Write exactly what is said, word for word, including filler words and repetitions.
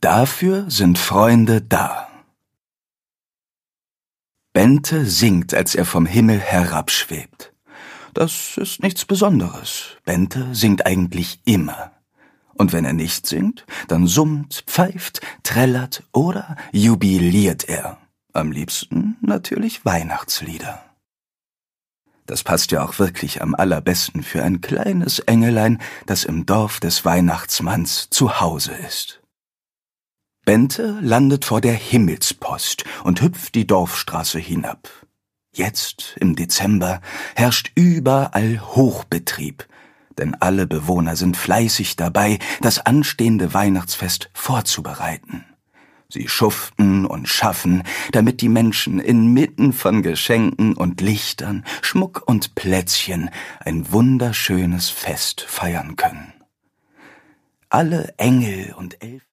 Dafür sind Freunde da. Bente singt, als er vom Himmel herabschwebt. Das ist nichts Besonderes. Bente singt eigentlich immer. Und wenn er nicht singt, dann summt, pfeift, trällert oder jubiliert er. Am liebsten natürlich Weihnachtslieder. Das passt ja auch wirklich am allerbesten für ein kleines Engelein, das im Dorf des Weihnachtsmanns zu Hause ist. Bente landet vor der Himmelspost und hüpft die Dorfstraße hinab. Jetzt, im Dezember, herrscht überall Hochbetrieb, denn alle Bewohner sind fleißig dabei, das anstehende Weihnachtsfest vorzubereiten. Sie schuften und schaffen, damit die Menschen inmitten von Geschenken und Lichtern, Schmuck und Plätzchen ein wunderschönes Fest feiern können. Alle Engel und Elfen